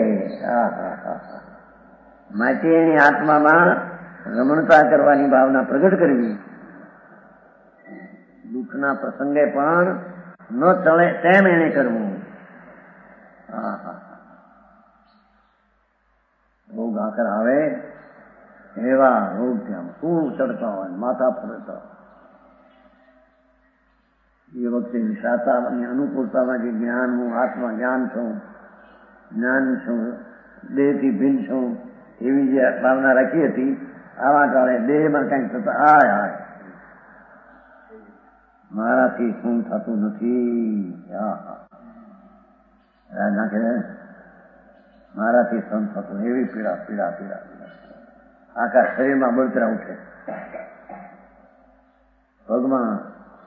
માટે એની આત્મામાં રમણતા કરવાની ભાવના પ્રગટ કરવી, દુઃખના પ્રસંગે પણ ન ચલે તેમ એને કરવું. રોગ આકર આવે એવા રોગ ત્યાં સૂર ચડતા હોય, માથા ફરતા હોય, એ વખતે નિશાતા અને અનુકૂળતામાં જે જ્ઞાન, હું આત્મા જ્ઞાન છું, જ્ઞાન છું, દેહથી ભિન્ન છું, એવી જે ભાવના રાખી હતી, આવા કાળે દેહમાં કંઈક થતા આય આય મારાથી શું થતું નથી, નાખે મારાથી સહન થતું, એવી પીડા પીડા પીડા આખા શરીરમાં બળતરા ઉઠે, પગમાં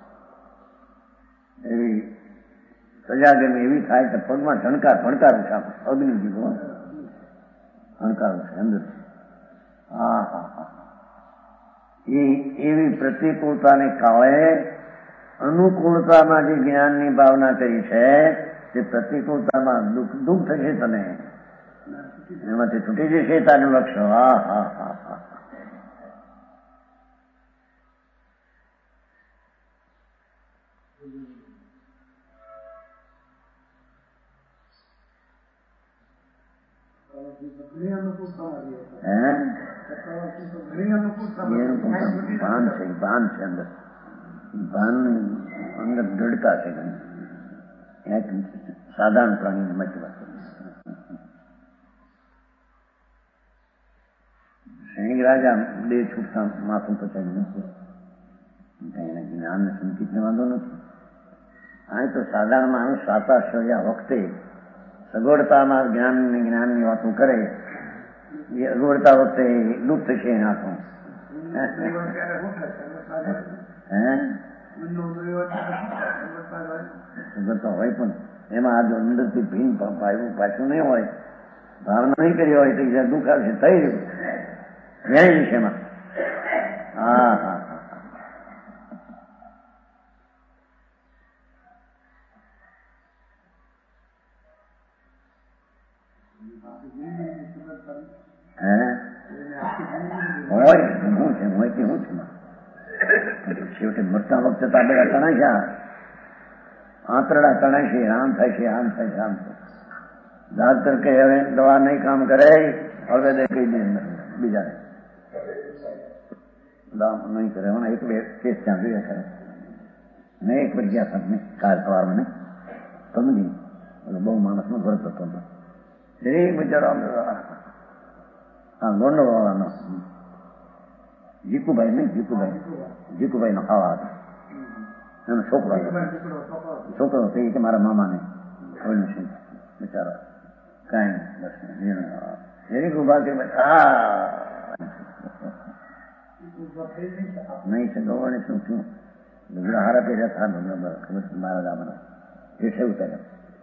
એવી સજા ગમી એવી થાય કે પગમાં ઝણકાર ભણકાર ઉઠે, અગ્નિ જીવો ભણકાર ઉઠે અંદર. હા હા હા એ એવી પ્રતિકૂળતાને કાળે અનુકૂળતામાં જે જ્ઞાનની ભાવના કરી છે, તે પ્રતિકૂળતામાં દુઃખ દુઃખ થશે, તને એમાંથી છૂટી જશે તારું લક્ષ્ય. હા હા હા હા ભાન છે, ભાન છે અંદર, ભાન અંદર દૃઢતા છે. સાધારણ પ્રાણીને મચી વાત સૈનિક રાજા બે છૂટતા માથું પચાવી નથી, એને જ્ઞાનને સંકિતને વાંધો નથી. આ તો સાધારણ માણસ સાતા શોર્યા વખતે સગવડતામાં જ્ઞાન જ્ઞાનની વાતો કરે, એ અગવડતા વખતે દુઃખ થશે એના હાથો. સગવડતા હોય પણ એમાં આ જો અંદરથી ભીન પાયું પાછું નહીં હોય, ભાવના નહીં કરી હોય તો જ્યાં દુઃખ આવશે થઈ રહ્યું ન્યાય વિષયમાં. હા હા હોય શું છે, હોય કે શું છે, છેવટે મરતા વખતે તો બધા તણાય છે, આંતરડા તણાય છે, આમ થાય છે, આમ થાય છે, આમ થાય. ડાક્ટર કે હવે દવા નહીં કામ કરે, હવે દે કહી દે બીજાને દવા નહીં કરે. હમણાં એક બે કેસ ત્યાં જોયા કરે ને, એક વાર ગયા હતા કાલ સવારમાં ને સમજી બહુ માણસનો ભરત હતો, એ બિચારો હા ગોંડલ વાળાનો જીકુભાઈ ને જીકુભાઈ જીકુભાઈ નો ખાવા હતા, એનો છોકરો છોકરો હતો કે મારા મામાને કોઈનું છે બિચારો કાંઈ બસ એની ઉભા કે હા નહીં છે ગોવાને શું થયું, લુગડા હારા પહેર્યા હતા, ખબર છે મારા ગામના પેઠે ઉતાર્યા,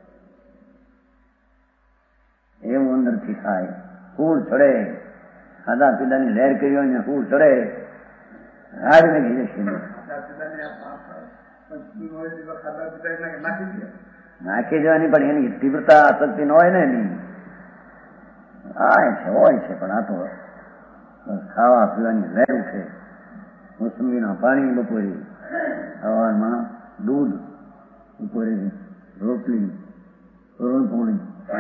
એવું અંદરથી થાય. ફૂલ ચડે, ખાધા પીધાની લહેર કરી હોય ને ફૂલ ચડે, હાર ને ઘીરે છે નાખી જવાની, પણ એની તીવ્રતા આસક્તિ ન હોય ને એની આ છે હોય છે. પણ આ તો ખાવા પીવાની લહેર ઉઠે, મોસંબીના પાણી બપોરે, સવારમાં દૂધ, બપોરે રોટલી, પૂરણપોળી,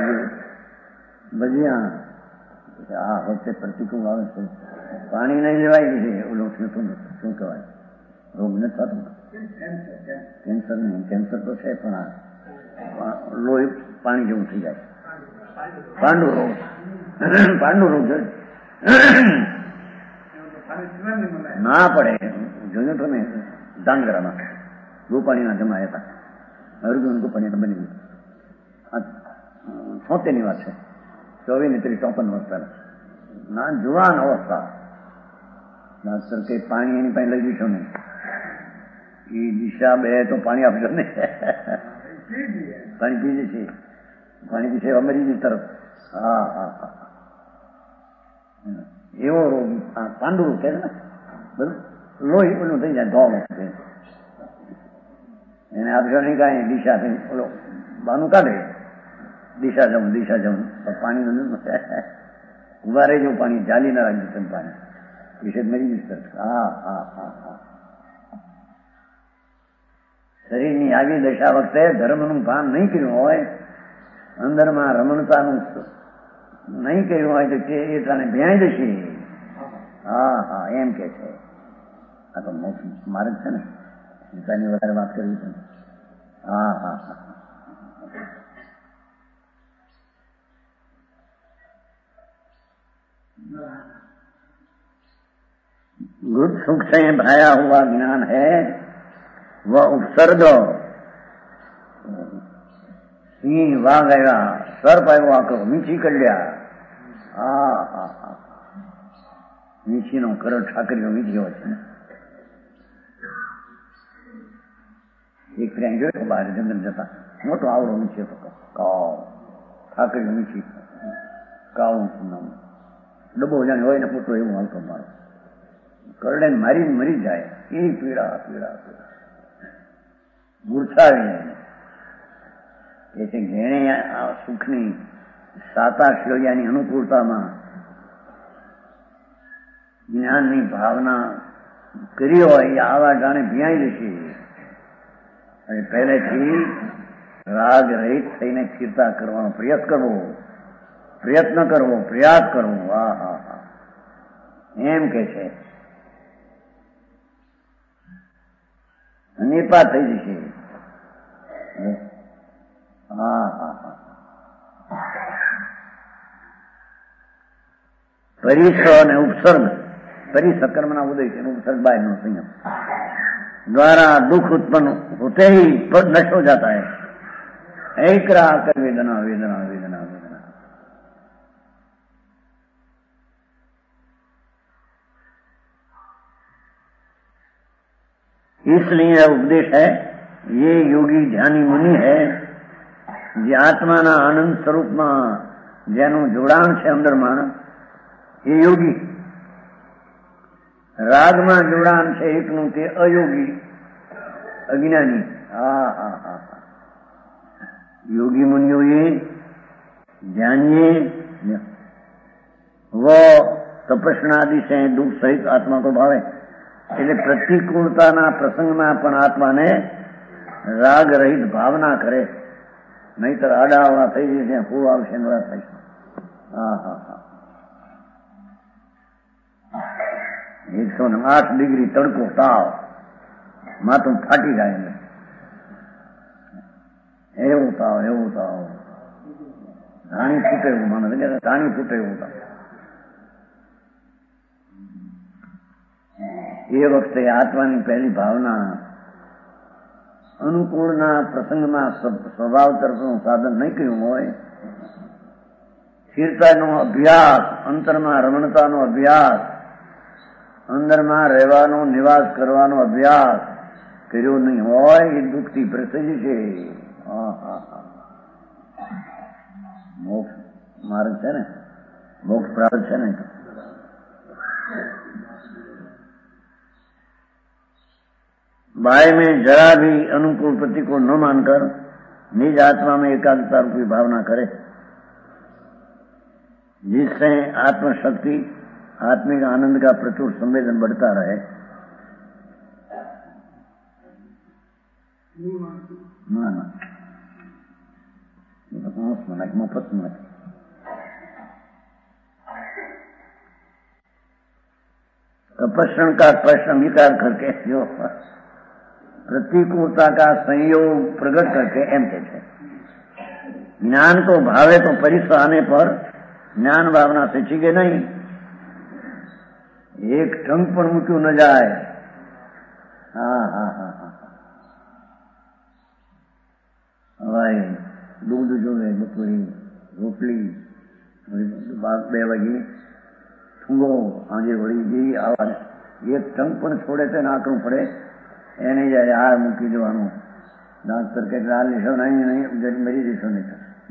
ભજીયા. આ વખતે પ્રતિકૂળ આવે છે, પાણી નહીં લેવાય છે, ઓલું થતું શું કહેવાય રોગ નથી થતું, કેન્સર નહીં, કેન્સર તો છે પણ આ લોહી પાણી જેવું થઈ જાય, પાંડુ રોગ પાંડુ રોગ ના પડે. જોયું તમે દાંગરામાં ગોપાણીના જમાયા હતા. અર્જુન ગોપાણી તો બની ગયું. છોતેર ની વાત છે. ચોવીસ ને ત્રીસ ચોપન વર્ષ ના જુવાન અવસ્થા. માસ્ટર કે પાણી એની પાસે લઈ દીધો નહીં. એ દિશા બે તો પાણી આપજો ને. પાણી પીજે છે. પાણી પીછે અમરીની તરફ. હા હા હા એવો રોગ પાંડુરું કે ને બધું લોહી પેલું થઈ જાય ધોળું. એને આપજો નહીં કાંઈ દિશા થઈ ઓલો બાનું કાઢે. દિશા જવું દિશા જવું પાણી ઉભા રહી જવું. પાણી ચાલી ના રાખજો તમે પાણી વિશે મરી જશે. હા હા હા હા શરીરની આવી દશા વખતે ધર્મનું ભાન નહીં કર્યું હોય, અંદરમાં રમણતાનું નહીં કર્યું હોય તો એ તને ભેણ જશે. હા હા એમ કે છે. આ તો મોક્ષ માર્ગ છે ને. ગીતાની વધારે વાત કરવી છે. હા હા હા गुड सुख से भाया हुआ ज्ञान है वह उपसर्ग. सिंह वाह गया सर्प આવ્યો આખો મીઠી કલ્યા. હા હા હા મીઠીનો કરો ઠાકરીઓ મીઠી હોય છે. એક પ્રેમ જોયો બહાર જંગલ જતા મોટો આવડો મીઠી હતો. કાવ ઠાકરીઓ મીઠી કાવ ડબ્બો જાણે હોય ને મોટો એવું હાલતો મારો કરડે મારીને મરી જાય. એ પીડા પીડા પીડા મૂર્છાવીને એ છે. જેણે આ સુખની સાતા શ્લોયાની અનુકૂળતામાં જ્ઞાનની ભાવના કરી હોય એ આવા જાણે ભિયાઈ જશે. અને પહેલેથી રાગ રહિત થઈને સ્થિરતા કરવાનો પ્રયાસ કરવો પ્રયત્ન કરવો પ્રયાસ કરવો. હા હા હા એમ કે છે. નિપા થઈ જશે. હા હા હા પરિસ અને ઉપસર્ગ. પરિસકર્મના ઉદય છે. उपसर्ग बाय नो संयम द्वारा दुख उत्पन्न होते ही पद नष्ट हो जाता है. एक रहा कर वेदना वेदना वेदना वेदना. इसलिए यह उपदेश है. ये योगी ध्यानी मुनि है જે આત્માના આનંદ સ્વરૂપમાં જેનું જોડાણ છે અંદરમાં એ યોગી. રાગમાં જોડાણ છે એકનું તે અયોગી અજ્ઞાની. હા હા હા હા योगी मुनियों ये जानिए वो तपस्या आदि से दुख सहित आत्मा को भावे. એટલે પ્રતિકૂળતાના પ્રસંગમાં પણ આત્માને રાગ રહિત ભાવના કરે. નહીતર આડાવડા થઈ જશે. ફૂલ આવશે નડા થશે. હા હા હા એકસો ને આઠ ડિગ્રી તડકો તાવ માથું ફાટી જાય. એવું તાવ એવું તાવ ધાણી ફૂટે એવું માને ધાણી ફૂટે એવું તાવ. એ વખતે આત્માની પહેલી ભાવના અનુકૂળના પ્રસંગમાં સ્વભાવ તરફનું સાધન નહીં કર્યું હોય. સ્થિરતાનો અભ્યાસ, અંતરમાં રમણતાનો અભ્યાસ, અંદરમાં રહેવાનો નિવાસ કરવાનો અભ્યાસ કર્યો નહીં હોય એ દુઃખથી પ્રસજી છે. મોક્ષ માર્ગ છે ને. મોક્ષ પ્રાપ્ત છે ને. बाह्य में जरा भी अनुकूल प्रतिकूल न मानकर निज आत्मा में एकाग्रता रूपी भावना करे, जिससे आत्मशक्ति आत्मिक आनंद का प्रचुर संवेदन बढ़ता रहे. ना ना मुफ्त में तपस्या का स्पष्ट अंगीकार करके जो प्रतिकूलता का संयोग प्रकट करके एम कहते हैं. ज्ञान को भावे तो परिश्रम आने पर ज्ञान भावना से चीगे नहीं. એક ટંક પણ મૂક્યું ન જાય. હા હા હા હા હવાય દૂધ જોવે, બપોરી રોટલી, બે વાગે ઠુંગો, આજે વળી જેવી આવાજ. એક ટંક પણ છોડે તો નાકવું પડે એને જાય આ મૂકી દેવાનું. ડાક્ટર કે આ લેશો નહીં નહીં મરી જશો નહીં.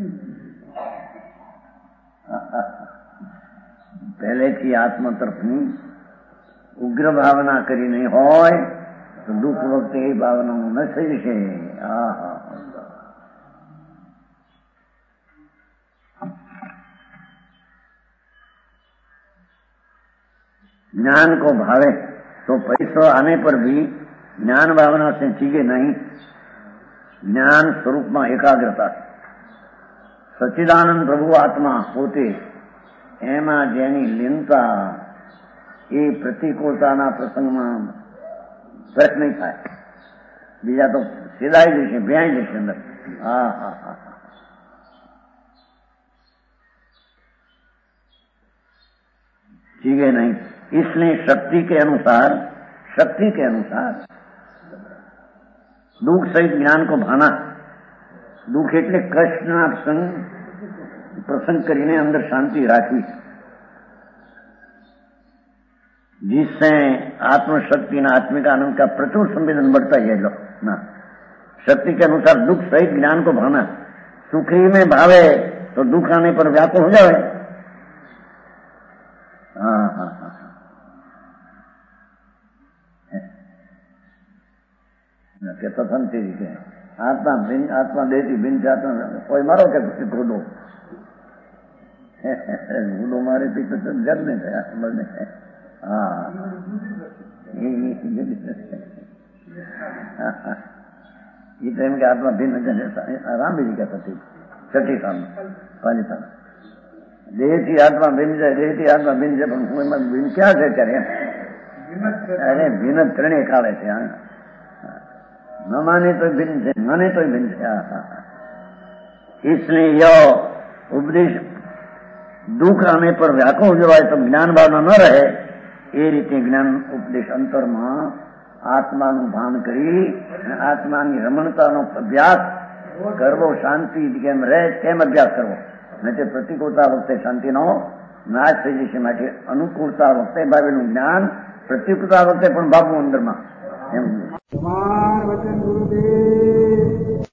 પહેલેથી આત્મા તરફની ઉગ્ર ભાવના કરી નહીં હોય તો દુઃખ વખતે એ ભાવનાનું ન થઈ જશે. હા હા ज्ञान को भावे तो पैसो आने पर भी ज्ञान भावना से चीजे नहीं. ज्ञान स्वरूप में एकाग्रता, सच्चिदानंद प्रभु आत्मा पोते एमा जेनी लीनता ए प्रतिकूलताना प्रसंगમાં ફરક નહીં થાય. બીજા તો સીધાઈ જશે, ભ્યાઈ જશે અંદર. હા હા હા चीजे नहीं. इसलिए शक्ति के अनुसार शक्ति के अनुसार दुख सहित ज्ञान को भाना. दुख એટલે કૃષ્ણના સંગ પ્રસંગ કરીને અંદર શાંતિ રાખવી, जिससे आत्मशक्ति न आत्मिक आनंद का प्रचुर संवेदन बढ़ता है. लो ना शक्ति के अनुसार दुख सहित ज्ञान को भाना. सुखी में भावे तो दुख आने पर व्याकुल हो जाए. हाँ हाँ हाँ कहता था के आत्मा भिन्न आत्मा देती भिन्न से आत्मा कोई मारो क्या घूडो घूडो मारे थी तो जग नहीं था मरने. हाँ ये टाइम के आत्मा भिन्न राम जी कहता थी छठी साल पांच साल देह थी आत्मा भिन्न जाए, देह थी आत्मा भिन्न जाए. પણ भिन्न क्या છે ત્યારે? अरे भिन्न ત્રણે કાળે છે. न माने तो भिन्न છે, माने तो भिन्न છે. इसलिए यह उपदेश दुख आने पर व्याकुल हो जाए तो ज्ञान भावना न रहे એ રીતે જ્ઞાન ઉપદેશ અંતરમાં આત્માનું ભાન કરી આત્માની રમણતાનો અભ્યાસ કરવો. શાંતિ કેમ રહે તેમ અભ્યાસ કરવો. નહીં તે પ્રતિકૂળતા વખતે શાંતિનો નાશ થઈ જશે. માટે અનુકૂળતા વખતે ભાવેલું જ્ઞાન, પ્રતિકૂળતા વખતે પણ ભાવવું અંદરમાં. એમ વચન ગુરુદેવ